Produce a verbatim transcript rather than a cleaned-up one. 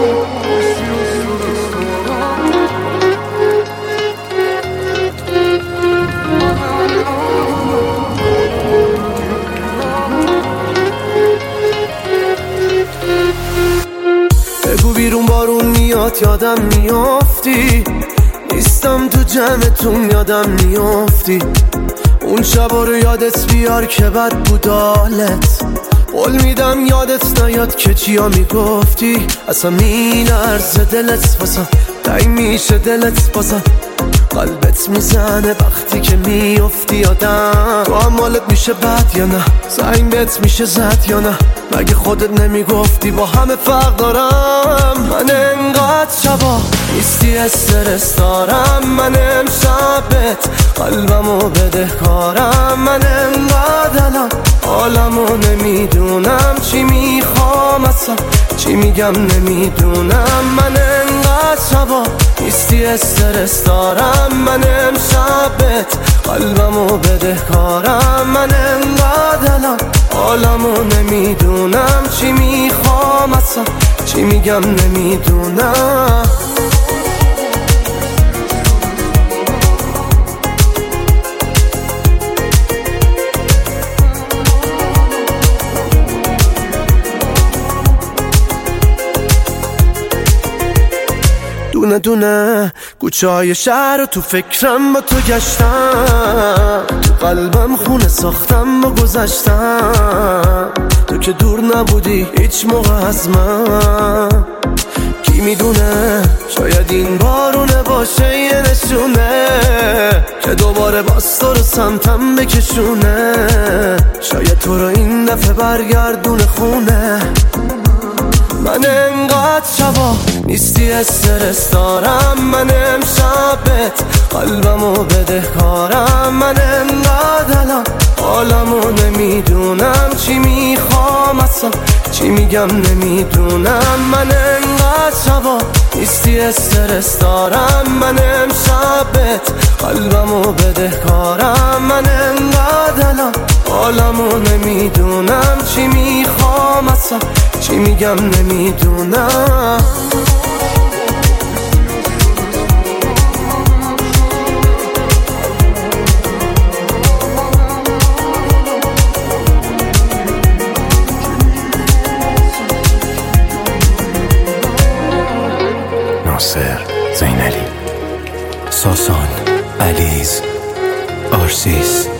بگو بیرون بارون میاد یادم میافتی، نیستم تو جمعتون یادم میافتی. اون شبا رو یادت بیار که بد بود حالت، قول میدم یادت نیاد که چیا میگفتی. اصلا میلرزه دلت واسم، تنگ میشه دلت بازم، قلبت میزنه وقتی که میافتی یادم. تو هم حالت میشه بد یا نه؟ زنگ بهت میشه زد یا نه؟ مگه خودت نمیگفتی با همه فرق دارم؟ من انقدر شبا نیستی استرس دارم، من امشبت قلبمو بدهکارم. من انقدر الان حالمو نمیدونم، چی میخوام اصلا چی میگم نمیدونم. من انقدر شبا نیستی استرس دارم، من امشبت قلبمو بدهکارم. من انقدر الان حالمو نمیدونم، چی میخوام اصلا چی میگم نمیدونم. دونه دونه کوچه های شهر رو تو فکرم با تو گشتم، تو قلبم خونه ساختم با گذشتم. تو که دور نبودی هیچ موقع از من، کی میدونه شاید این بارونه باشه یه نشونه که دوباره باز تو رو سمتم بکشونه. شاید تو رو این دفعه برگردونه خونه. من انقدر شبا نیستی استرس دارم، من امشبت قلبمو بدهکارم. من انقدر الان حالمو نمیدونم، چی میخوام اصلا چی میگم نمیدونم. من انقدر شبا نیستی استرس دارم، من امشبت قلبمو بدهکارم. من انقدر الان حالمو نمیدونم، چی میخوام اصلا چی میگم نمیدونم. ناصر زینلی، ساسان علیز، آرسیس